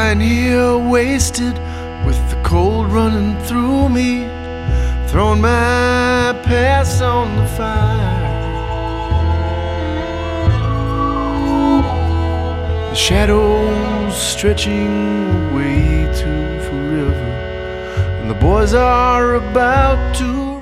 lying here wasted with the cold running through me, throwing my past on the fire. The shadows stretching away to forever, and the boys are about to